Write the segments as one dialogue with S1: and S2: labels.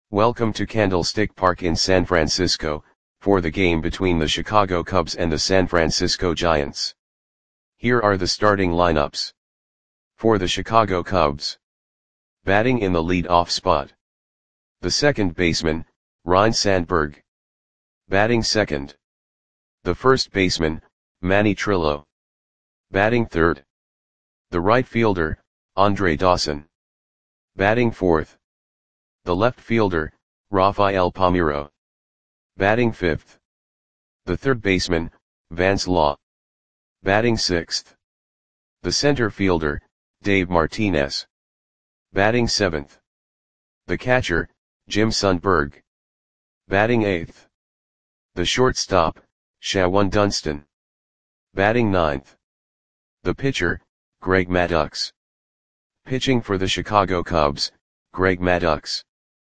S1: Welcome to Candlestick Park in San Francisco, for the game between the Chicago Cubs and the San Francisco Giants. Here are the starting lineups. For the Chicago Cubs. Batting in the lead-off spot. The second baseman, Ryne Sandberg. Batting second. The first baseman, Manny Trillo. Batting third. The right fielder, Andre Dawson. Batting fourth. The left fielder, Rafael Palmeiro. Batting fifth. The third baseman, Vance Law. Batting sixth. The center fielder, Dave Martinez. Batting seventh. The catcher, Jim Sundberg. Batting eighth. The shortstop, Shawon Dunston. Batting ninth. The pitcher, Greg Maddux. Pitching for the Chicago Cubs, Greg Maddux.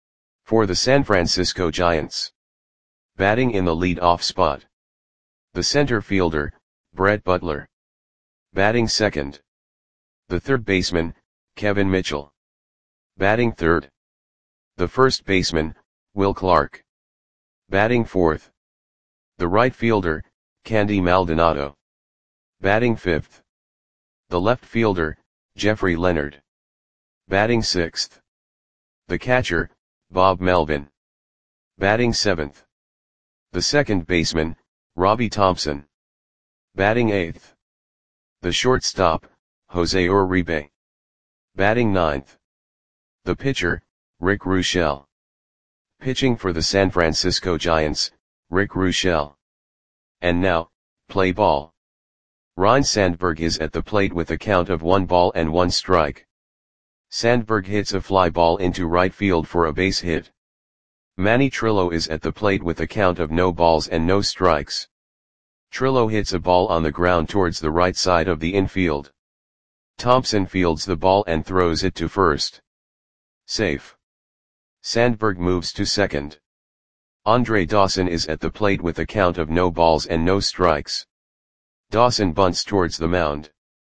S1: For the San Francisco Giants. Batting in the lead-off spot. The center fielder, Brett Butler. Batting second. The third baseman, Kevin Mitchell. Batting third. The first baseman, Will Clark. Batting fourth. The right fielder, Candy Maldonado. Batting fifth. The left fielder, Jeffrey Leonard. Batting sixth. The catcher, Bob Melvin. Batting seventh. The second baseman, Robbie Thompson. Batting eighth. The shortstop, Jose Uribe. Batting ninth. The pitcher, Rick Ruschel. Pitching for the San Francisco Giants, Rick Ruschel. And now, play ball. Ryne Sandberg is at the plate with a count of 1 strike. Sandberg hits a fly ball into right field for a base hit. Manny Trillo is at the plate with a count of 0 strikes. Trillo hits a ball on the ground towards the right side of the infield. Thompson fields the ball and throws it to first. Safe. Sandberg moves to second. Andre Dawson is at the plate with a count of 0 strikes. Dawson bunts towards the mound.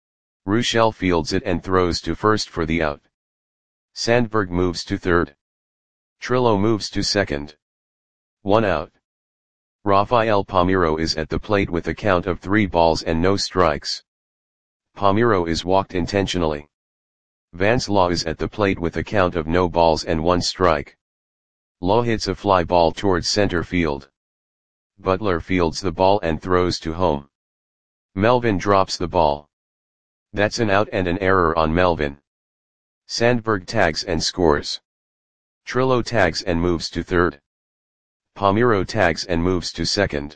S1: Ruschel fields it and throws to first for the out. Sandberg moves to third. Trillo moves to second. 1 out. Rafael Palmeiro is at the plate with a count of 3 balls and no strikes. Palmeiro is walked intentionally. Vance Law is at the plate with a count of 0 balls and 1 strike. Law hits a fly ball towards center field. Butler fields the ball and throws to home. Melvin drops the ball. That's an out and an error on Melvin. Sandberg tags and scores. Trillo tags and moves to third. Palmeiro tags and moves to second.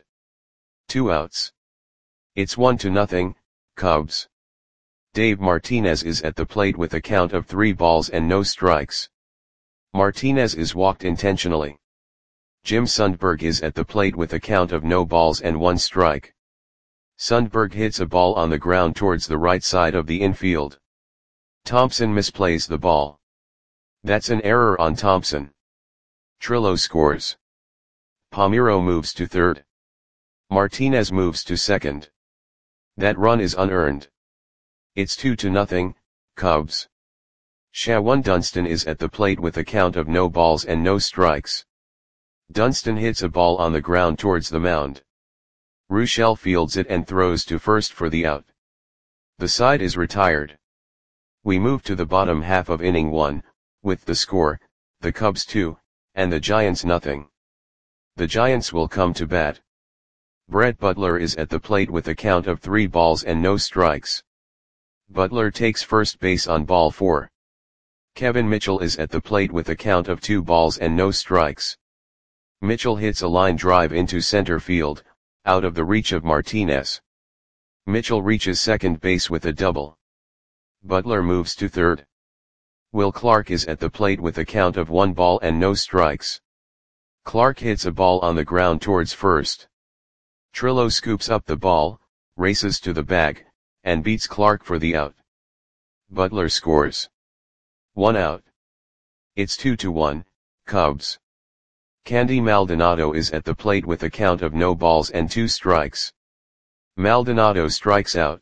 S1: 2 outs. It's 1-0, Cubs. Dave Martinez is at the plate with a count of 3 balls and no strikes. Martinez is walked intentionally. Jim Sundberg is at the plate with a count of 0 balls and 1 strike. Sundberg hits a ball on the ground towards the right side of the infield. Thompson misplays the ball. That's an error on Thompson. Trillo scores. Palmeiro moves to third. Martinez moves to second. That run is unearned. It's 2-0, Cubs. Shawon Dunston is at the plate with a count of 0 balls and no strikes. Dunston hits a ball on the ground towards the mound. Ruschel fields it and throws to first for the out. The side is retired. We move to the bottom half of inning 1, with the score, the Cubs 2, and the Giants 0. The Giants will come to bat. Brett Butler is at the plate with a count of 3 balls and no strikes. Butler takes first base on ball 4. Kevin Mitchell is at the plate with a count of 2 balls and no strikes. Mitchell hits a line drive into center field, out of the reach of Martinez. Mitchell reaches second base with a double. Butler moves to third. Will Clark is at the plate with a count of 1 ball and no strikes. Clark hits a ball on the ground towards first. Trillo scoops up the ball, races to the bag, and beats Clark for the out. Butler scores. 1 out. It's 2-1, Cubs. Candy Maldonado is at the plate with a count of 0 balls and 2 strikes. Maldonado strikes out.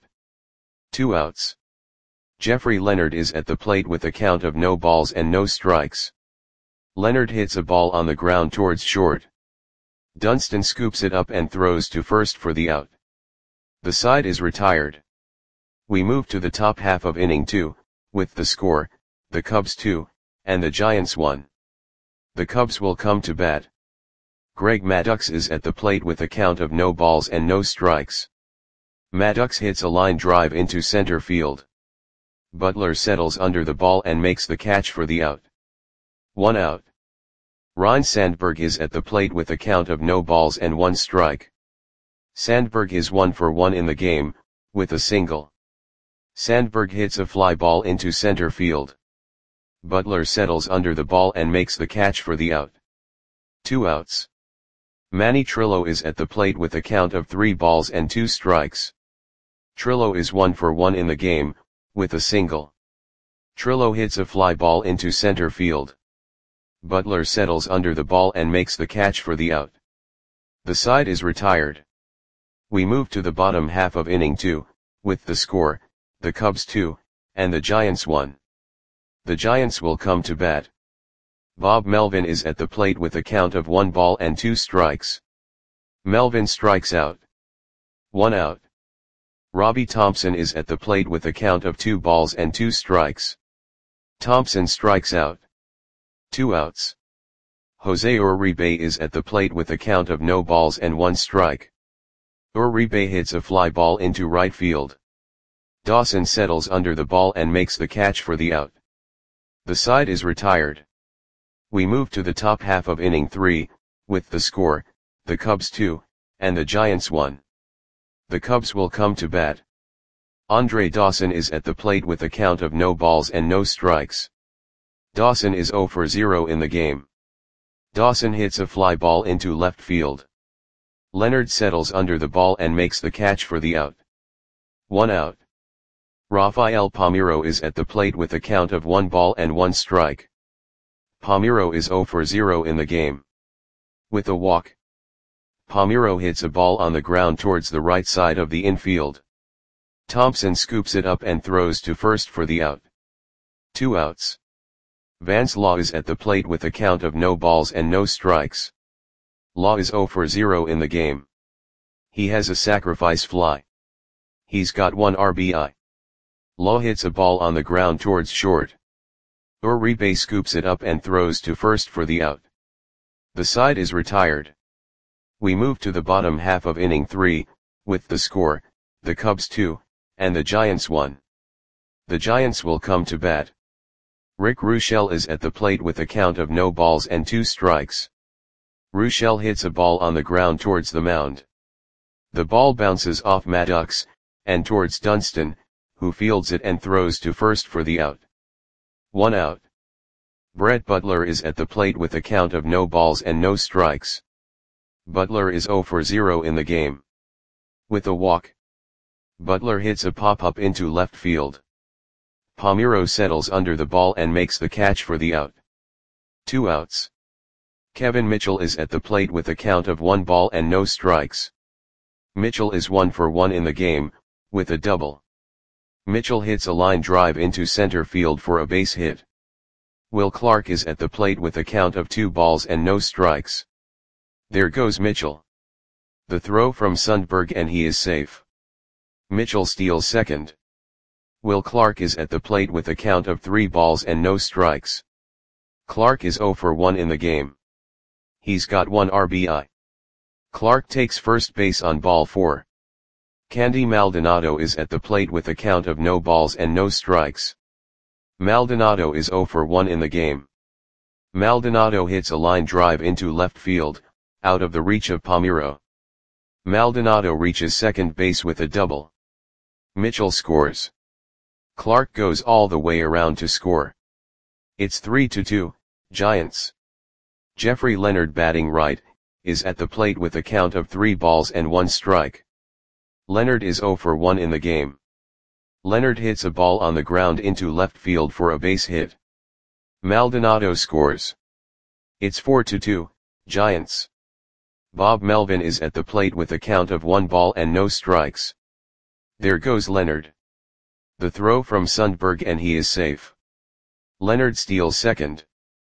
S1: 2 outs. Jeffrey Leonard is at the plate with a count of 0 balls and no strikes. Leonard hits a ball on the ground towards short. Dunston scoops it up and throws to first for the out. The side is retired. We move to the top half of inning 2, with the score, the Cubs 2, and the Giants 1. The Cubs will come to bat. Greg Maddux is at the plate with a count of no balls and no strikes. Maddux hits a line drive into center field. Butler settles under the ball and makes the catch for the out. 1 out. Ryne Sandberg is at the plate with a count of no balls and 1 strike. Sandberg is 1 for 1 in the game, with a single. Sandberg hits a fly ball into center field. Butler settles under the ball and makes the catch for the out. 2 outs. Manny Trillo is at the plate with a count of 3 balls and 2 strikes. Trillo is 1 for 1 in the game, with a single. Trillo hits a fly ball into center field. Butler settles under the ball and makes the catch for the out. The side is retired. We move to the bottom half of inning 2, with the score, the Cubs 2, and the Giants 1. The Giants will come to bat. Bob Melvin is at the plate with a count of 1 ball and 2 strikes. Melvin strikes out. 1 out. Robbie Thompson is at the plate with a count of 2 balls and 2 strikes. Thompson strikes out. 2 outs. Jose Uribe is at the plate with a count of no balls and 1 strike. Uribe hits a fly ball into right field. Dawson settles under the ball and makes the catch for the out. The side is retired. We move to the top half of inning 3, with the score, the Cubs 2, and the Giants 1. The Cubs will come to bat. Andre Dawson is at the plate with a count of no balls and no strikes. Dawson is 0 for 0 in the game. Dawson hits a fly ball into left field. Leonard settles under the ball and makes the catch for the out. 1 out. Rafael Palmeiro is at the plate with a count of 1 ball and 1 strike. Palmeiro is 0 for 0 in the game. With a walk. Palmeiro hits a ball on the ground towards the right side of the infield. Thompson scoops it up and throws to first for the out. 2 outs. Vance Law is at the plate with a count of no balls and no strikes. Law is 0 for 0 in the game. He has a sacrifice fly. He's got 1 RBI. Law hits a ball on the ground towards short. Uribe scoops it up and throws to first for the out. The side is retired. We move to the bottom half of inning 3, with the score, the Cubs 2, and the Giants 1. The Giants will come to bat. Rick Ruschel is at the plate with a count of no balls and 2 strikes. Ruschel hits a ball on the ground towards the mound. The ball bounces off Maddux, and towards Dunston, who fields it and throws to first for the out. 1 out. Brett Butler is at the plate with a count of no balls and no strikes. Butler is 0 for 0 in the game. With a walk. Butler hits a pop-up into left field. Palmeiro settles under the ball and makes the catch for the out. 2 outs. Kevin Mitchell is at the plate with a count of 1 ball and no strikes. Mitchell is 1 for 1 in the game, with a double. Mitchell hits a line drive into center field for a base hit. Will Clark is at the plate with a count of 2 balls and no strikes. There goes Mitchell. The throw from Sundberg and he is safe. Mitchell steals second. Will Clark is at the plate with a count of 3 balls and no strikes. Clark is 0 for 1 in the game. He's got 1 RBI. Clark takes first base on ball 4. Candy Maldonado is at the plate with a count of no balls and no strikes. Maldonado is 0 for 1 in the game. Maldonado hits a line drive into left field, out of the reach of Palmeiro. Maldonado reaches second base with a double. Mitchell scores. Clark goes all the way around to score. It's 3-2, Giants. Jeffrey Leonard, batting right, is at the plate with a count of 3 balls and 1 strike. Leonard is 0 for 1 in the game. Leonard hits a ball on the ground into left field for a base hit. Maldonado scores. It's 4-2, Giants. Bob Melvin is at the plate with a count of 1 ball and no strikes. There goes Leonard. The throw from Sundberg and he is safe. Leonard steals second.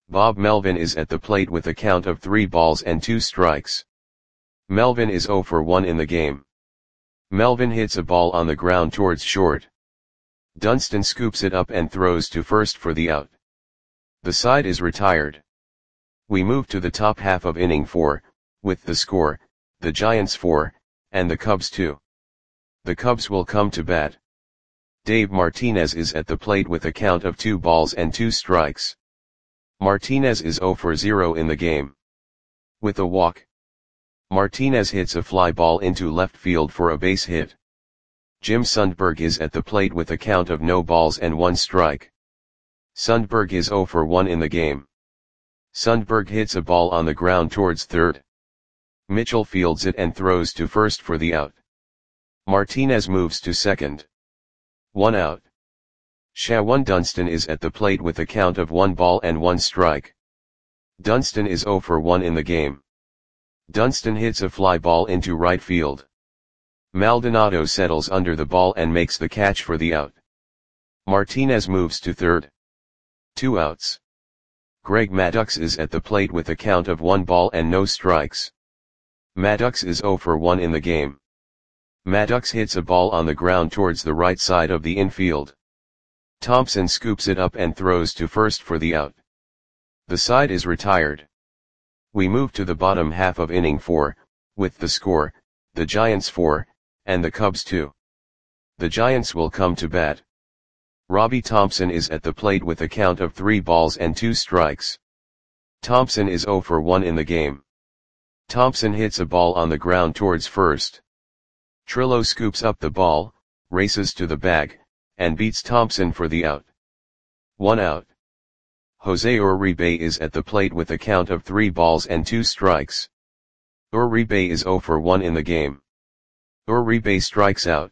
S1: Bob Melvin is at the plate with a count of 3 balls and 2 strikes. Melvin is 0 for 1 in the game. Melvin hits a ball on the ground towards short. Dunston scoops it up and throws to first for the out. The side is retired. We move to the top half of inning 4, with the score, the Giants 4, and the Cubs 2. The Cubs will come to bat. Dave Martinez is at the plate with a count of 2 balls and 2 strikes. Martinez is 0 for 0 in the game. With a walk, Martinez hits a fly ball into left field for a base hit. Jim Sundberg is at the plate with a count of no balls and 1 strike. Sundberg is 0 for 1 in the game. Sundberg hits a ball on the ground towards third. Mitchell fields it and throws to first for the out. Martinez moves to second. 1 out. Shawan Dunston is at the plate with a count of 1 ball and 1 strike. Dunston is 0 for 1 in the game. Dunston hits a fly ball into right field. Maldonado settles under the ball and makes the catch for the out. Martinez moves to third. 2 outs. Greg Maddux is at the plate with a count of 1 ball and no strikes. Maddux is 0 for 1 in the game. Maddux hits a ball on the ground towards the right side of the infield. Thompson scoops it up and throws to first for the out. The side is retired. We move to the bottom half of inning 4, with the score, the Giants 4, and the Cubs 2. The Giants will come to bat. Robbie Thompson is at the plate with a count of 3 balls and 2 strikes. Thompson is 0 for 1 in the game. Thompson hits a ball on the ground towards first. Trillo scoops up the ball, races to the bag, and beats Thompson for the out. 1 out. Jose Uribe is at the plate with a count of 3 balls and 2 strikes. Uribe is 0 for 1 in the game. Uribe strikes out.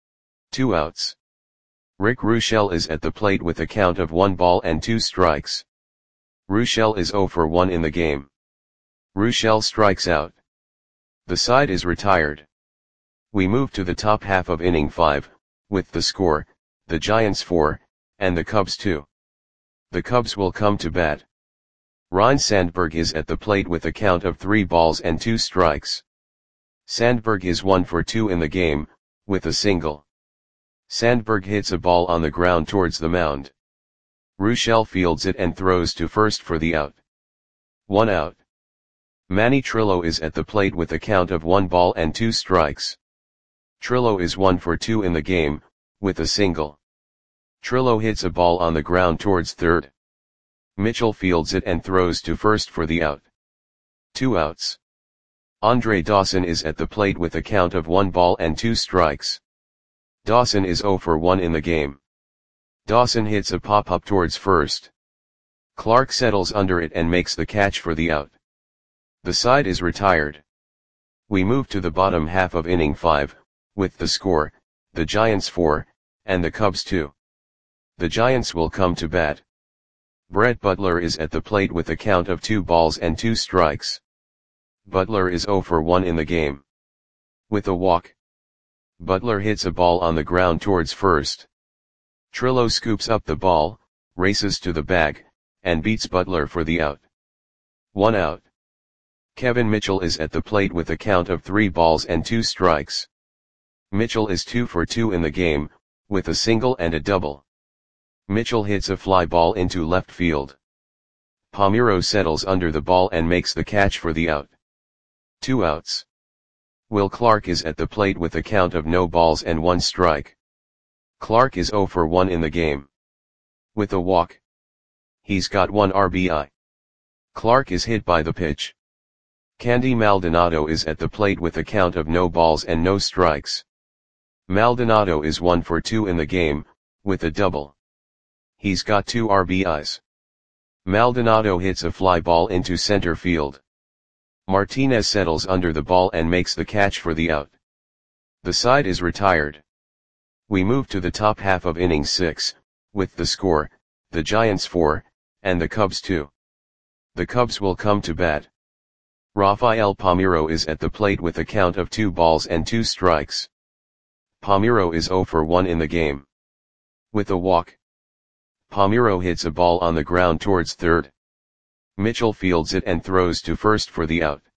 S1: 2 outs. Rick Ruschel is at the plate with a count of 1 ball and 2 strikes. Ruschel is 0 for 1 in the game. Ruschel strikes out. The side is retired. We move to the top half of inning 5, with the score, the Giants 4, and the Cubs 2. The Cubs will come to bat. Ryne Sandberg is at the plate with a count of 3 balls and 2 strikes. Sandberg is 1 for 2 in the game, with a single. Sandberg hits a ball on the ground towards the mound. Ruschel fields it and throws to first for the out. 1 out. Manny Trillo is at the plate with a count of 1 ball and 2 strikes. Trillo is 1 for 2 in the game, with a single. Trillo hits a ball on the ground towards third. Mitchell fields it and throws to first for the out. 2 outs. Andre Dawson is at the plate with a count of 1 ball and 2 strikes. Dawson is 0 for 1 in the game. Dawson hits a pop-up towards first. Clark settles under it and makes the catch for the out. The side is retired. We move to the bottom half of inning 5, with the score, the Giants 4, and the Cubs 2. The Giants will come to bat. Brett Butler is at the plate with a count of 2 balls and 2 strikes. Butler is 0 for 1 in the game. With a walk, Butler hits a ball on the ground towards first. Trillo scoops up the ball, races to the bag, and beats Butler for the out. 1 out. Kevin Mitchell is at the plate with a count of 3 balls and 2 strikes. Mitchell is 2 for 2 in the game, with a single and a double. Mitchell hits a fly ball into left field. Palmeiro settles under the ball and makes the catch for the out. 2 outs. Will Clark is at the plate with a count of no balls and 1 strike. Clark is 0 for 1 in the game. With a walk, he's got 1 RBI. Clark is hit by the pitch. Candy Maldonado is at the plate with a count of no balls and no strikes. Maldonado is 1 for 2 in the game, with a double. He's got 2 RBIs. Maldonado hits a fly ball into center field. Martinez settles under the ball and makes the catch for the out. The side is retired. We move to the top half of inning 6, with the score, the Giants 4, and the Cubs 2. The Cubs will come to bat. Rafael Palmeiro is at the plate with a count of 2 balls and 2 strikes. Palmeiro is 0 for 1 in the game. With a walk, Palmeiro hits a ball on the ground towards third. Mitchell fields it and throws to first for the out.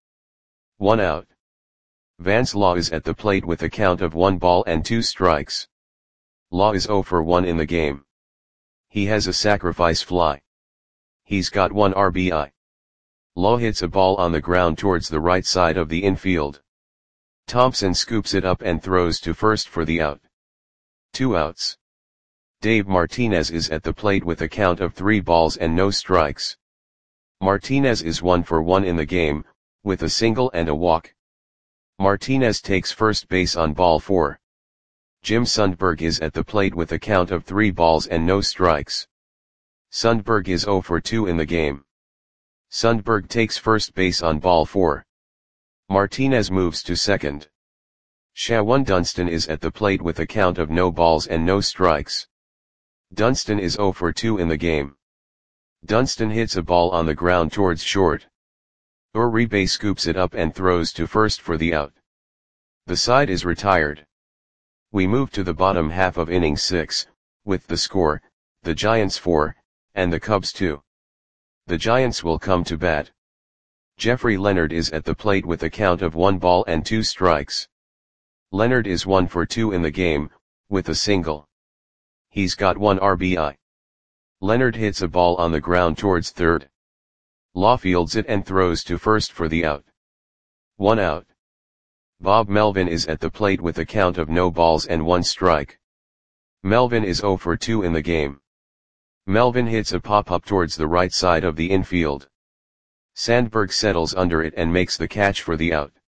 S1: 1 out. Vance Law is at the plate with a count of 1 ball and 2 strikes. Law is 0 for 1 in the game. He has a sacrifice fly. He's got 1 RBI. Law hits a ball on the ground towards the right side of the infield. Thompson scoops it up and throws to first for the out. 2 outs. Dave Martinez is at the plate with a count of 3 balls and no strikes. Martinez is 1 for 1 in the game, with a single and a walk. Martinez takes first base on ball 4. Jim Sundberg is at the plate with a count of 3 balls and no strikes. Sundberg is 0 for 2 in the game. Sundberg takes first base on ball 4. Martinez moves to second. Shawan Dunston is at the plate with a count of no balls and no strikes. Dunston is 0 for 2 in the game. Dunston hits a ball on the ground towards short. Uribe scoops it up and throws to first for the out. The side is retired. We move to the bottom half of inning 6, with the score, the Giants 4, and the Cubs 2. The Giants will come to bat. Jeffrey Leonard is at the plate with a count of 1 ball and 2 strikes. Leonard is 1 for 2 in the game, with a single. He's got 1 RBI. Leonard hits a ball on the ground towards third. Law fields it and throws to first for the out. 1 out. Bob Melvin is at the plate with a count of no balls and 1 strike. Melvin is 0 for 2 in the game. Melvin hits a pop-up towards the right side of the infield. Sandberg settles under it and makes the catch for the out.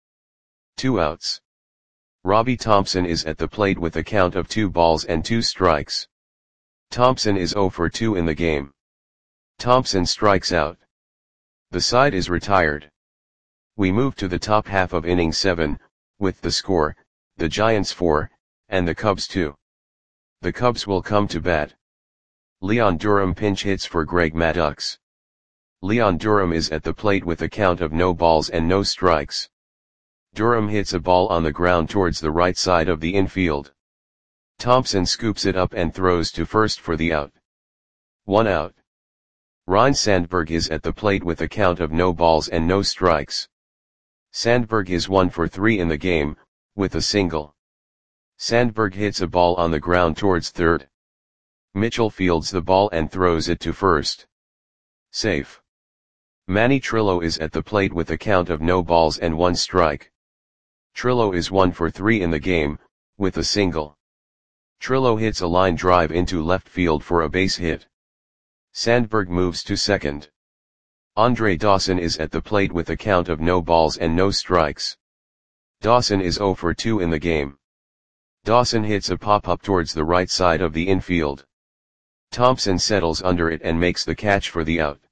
S1: 2 outs. Robbie Thompson is at the plate with a count of 2 balls and 2 strikes. Thompson is 0 for 2 in the game. Thompson strikes out. The side is retired. We move to the top half of inning 7, with the score, the Giants 4, and the Cubs 2. The Cubs will come to bat. Leon Durham pinch hits for Greg Maddux. Leon Durham is at the plate with a count of no balls and no strikes. Durham hits a ball on the ground towards the right side of the infield. Thompson scoops it up and throws to first for the out. 1 out. Ryne Sandberg is at the plate with a count of no balls and no strikes. Sandberg is 1 for 3 in the game, with a single. Sandberg hits a ball on the ground towards third. Mitchell fields the ball and throws it to first. Safe. Manny Trillo is at the plate with a count of no balls and 1 strike. Trillo is 1 for 3 in the game, with a single. Trillo hits a line drive into left field for a base hit. Sandberg moves to second. Andre Dawson is at the plate with a count of no balls and no strikes. Dawson is 0 for 2 in the game. Dawson hits a pop-up towards the right side of the infield. Thompson settles under it and makes the catch for the out.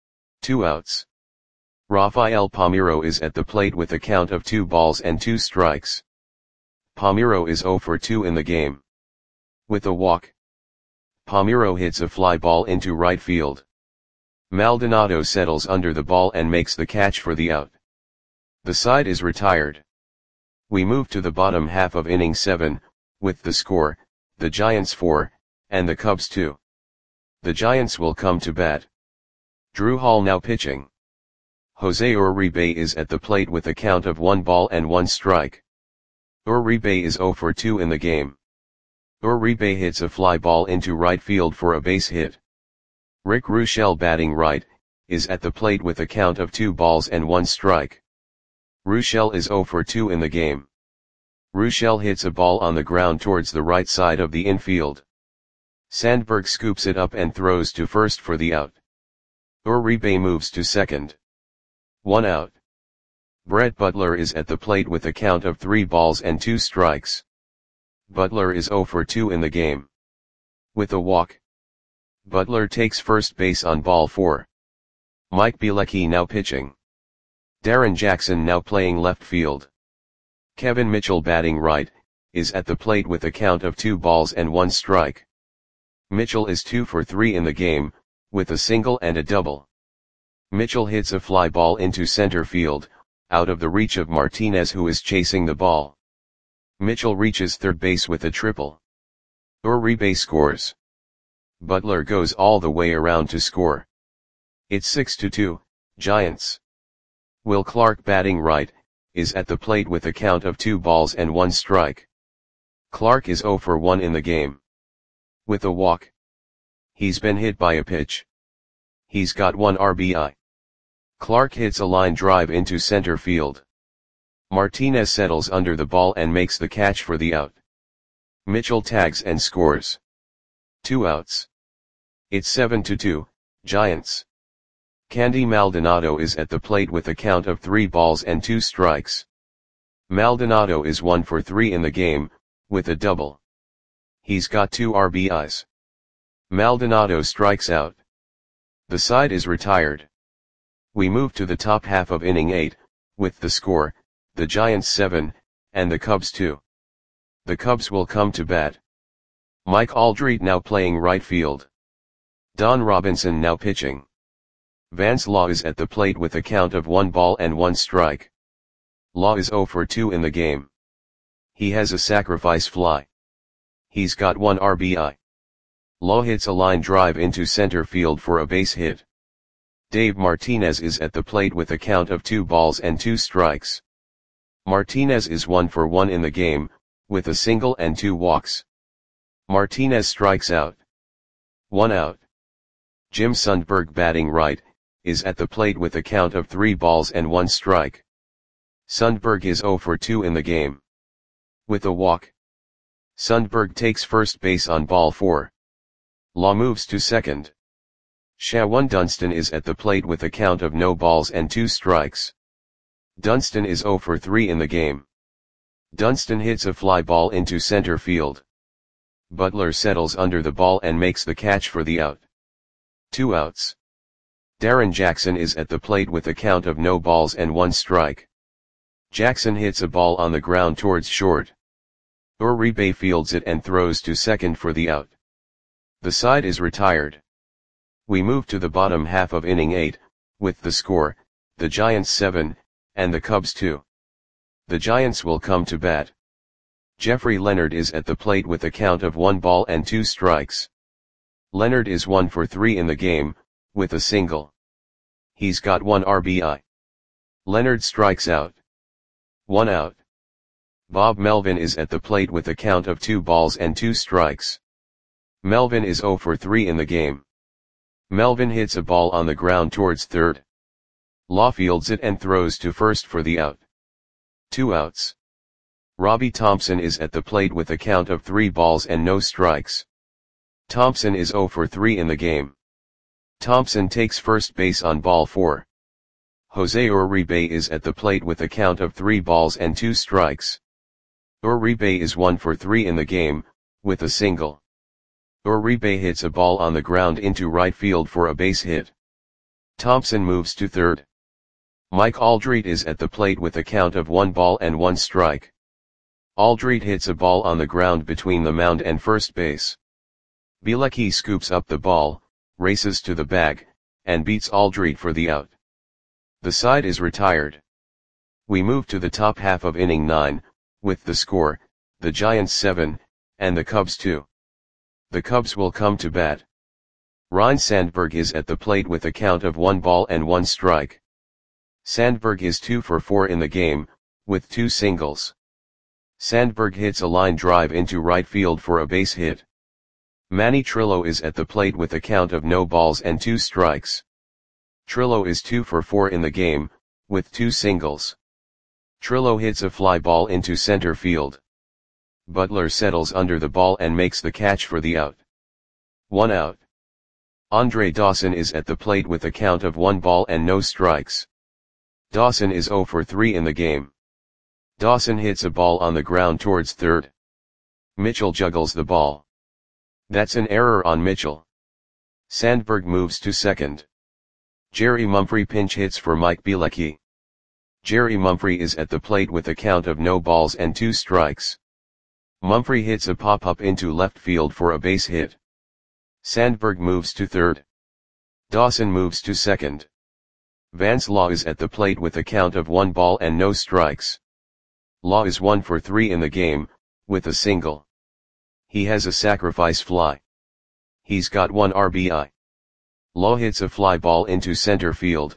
S1: 2 outs. Rafael Palmeiro is at the plate with a count of 2 balls and 2 strikes. Palmeiro is 0 for 2 in the game. With a walk, Palmeiro hits a fly ball into right field. Maldonado settles under the ball and makes the catch for the out. The side is retired. We move to the bottom half of inning 7, with the score, the Giants 4, and the Cubs 2. The Giants will come to bat. Drew Hall now pitching. Jose Uribe is at the plate with a count of 1 ball and 1 strike. Uribe is 0 for 2 in the game. Uribe hits a fly ball into right field for a base hit. Rick Ruschel batting right, is at the plate with a count of 2 balls and 1 strike. Ruschel is 0 for 2 in the game. Ruschel hits a ball on the ground towards the right side of the infield. Sandberg scoops it up and throws to first for the out. Uribe moves to second. 1 out. Brett Butler is at the plate with a count of 3 balls and 2 strikes. Butler is 0 for 2 in the game. With a walk, Butler takes first base on ball 4. Mike Bielecki now pitching. Darren Jackson now playing left field. Kevin Mitchell batting right, is at the plate with a count of 2 balls and 1 strike. Mitchell is 2 for 3 in the game, with a single and a double. Mitchell hits a fly ball into center field, out of the reach of Martinez, who is chasing the ball. Mitchell reaches third base with a triple. Uribe scores. Butler goes all the way around to score. It's 6-2, Giants. Will Clark, batting right, is at the plate with a count of 2 balls and 1 strike. Clark is 0 for 1 in the game. With a walk. He's been hit by a pitch. He's got 1 RBI. Clark hits a line drive into center field. Martinez settles under the ball and makes the catch for the out. Mitchell tags and scores. 2 outs. It's 7-2, Giants. Candy Maldonado is at the plate with a count of 3 balls and 2 strikes. Maldonado is 1 for 3 in the game, with a double. He's got 2 RBIs. Maldonado strikes out. The side is retired. We move to the top half of inning 8, with the score, the Giants 7, and the Cubs 2. The Cubs will come to bat. Mike Aldrete now playing right field. Don Robinson now pitching. Vance Law is at the plate with a count of 1 ball and 1 strike. Law is 0 for 2 in the game. He has a sacrifice fly. He's got 1 RBI. Law hits a line drive into center field for a base hit. Dave Martinez is at the plate with a count of 2 balls and 2 strikes. Martinez is 1 for 1 in the game, with a single and 2 walks. Martinez strikes out. 1 out. Jim Sundberg, batting right, is at the plate with a count of 3 balls and 1 strike. Sundberg is 0 for 2 in the game. With a walk. Sundberg takes first base on ball 4. Law moves to second. Shawan Dunston is at the plate with a count of no balls and 2 strikes. Dunston is 0 for 3 in the game. Dunston hits a fly ball into center field. Butler settles under the ball and makes the catch for the out. 2 outs. Darren Jackson is at the plate with a count of no balls and 1 strike. Jackson hits a ball on the ground towards short. Uribe fields it and throws to second for the out. The side is retired. We move to the bottom half of inning 8, with the score, the Giants 7, and the Cubs 2. The Giants will come to bat. Jeffrey Leonard is at the plate with a count of 1 ball and 2 strikes. Leonard is 1 for 3 in the game, with a single. He's got 1 RBI. Leonard strikes out. 1 out. Bob Melvin is at the plate with a count of 2 balls and 2 strikes. Melvin is 0 for 3 in the game. Melvin hits a ball on the ground towards third. Law fields it and throws to first for the out. 2 outs. Robbie Thompson is at the plate with a count of 3 balls and no strikes. Thompson is 0 for 3 in the game. Thompson takes first base on ball 4. Jose Uribe is at the plate with a count of 3 balls and 2 strikes. Uribe is 1 for 3 in the game, with a single. Uribe hits a ball on the ground into right field for a base hit. Thompson moves to third. Mike Aldrete is at the plate with a count of 1 ball and 1 strike. Aldrete hits a ball on the ground between the mound and first base. Bielecki scoops up the ball, races to the bag, and beats Aldrete for the out. The side is retired. We move to the top half of inning 9, with the score, the Giants 7, and the Cubs 2. The Cubs will come to bat. Ryne Sandberg is at the plate with a count of 1 ball and 1 strike. Sandberg is 2 for 4 in the game, with 2 singles. Sandberg hits a line drive into right field for a base hit. Manny Trillo is at the plate with a count of no balls and 2 strikes. Trillo is 2 for 4 in the game, with 2 singles. Trillo hits a fly ball into center field. Butler settles under the ball and makes the catch for the out. 1 out. Andre Dawson is at the plate with a count of 1 ball and no strikes. Dawson is 0 for 3 in the game. Dawson hits a ball on the ground towards third. Mitchell juggles the ball. That's an error on Mitchell. Sandberg moves to second. Jerry Mumphrey pinch hits for Mike Bielecki. Jerry Mumphrey is at the plate with a count of no balls and 2 strikes. Mumphrey hits a pop-up into left field for a base hit. Sandberg moves to third. Dawson moves to second. Vance Law is at the plate with a count of 1 ball and no strikes. Law is 1 for 3 in the game, with a single. He has a sacrifice fly. He's got 1 RBI. Law hits a fly ball into center field,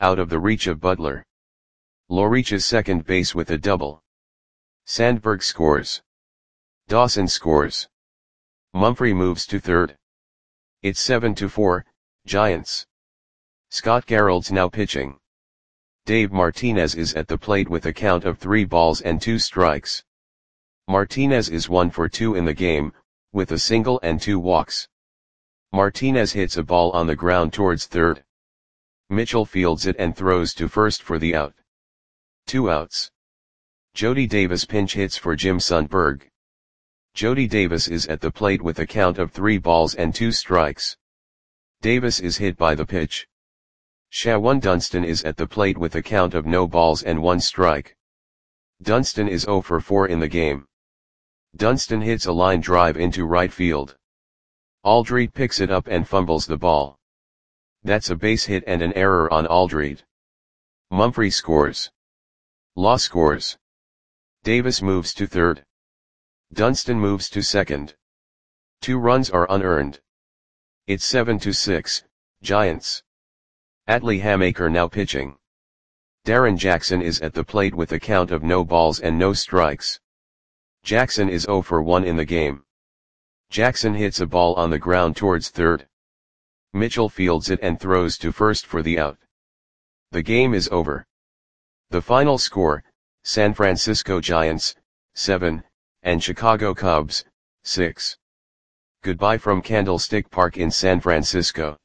S1: out of the reach of Butler. Lowe reaches second base with a double. Sandberg scores. Dawson scores. Mumphrey moves to third. It's 7-4, Giants. Scott Gerold's now pitching. Dave Martinez is at the plate with a count of 3 balls and 2 strikes. Martinez is 1 for 2 in the game, with a single and 2 walks. Martinez hits a ball on the ground towards third. Mitchell fields it and throws to first for the out. 2 outs. Jody Davis pinch hits for Jim Sundberg. Jody Davis is at the plate with a count of 3 balls and 2 strikes. Davis is hit by the pitch. Shawan Dunston is at the plate with a count of no balls and 1 strike. Dunston is 0 for 4 in the game. Dunston hits a line drive into right field. Aldrete picks it up and fumbles the ball. That's a base hit and an error on Aldrete. Mumphrey scores. Law scores. Davis moves to third. Dunston moves to second. 2 runs are unearned. It's 7-6, Giants. Atlee Hamaker now pitching. Darren Jackson is at the plate with a count of no balls and no strikes. Jackson is 0 for 1 in the game. Jackson hits a ball on the ground towards third. Mitchell fields it and throws to first for the out. The game is over. The final score, San Francisco Giants, 7, and Chicago Cubs, 6. Goodbye from Candlestick Park in San Francisco.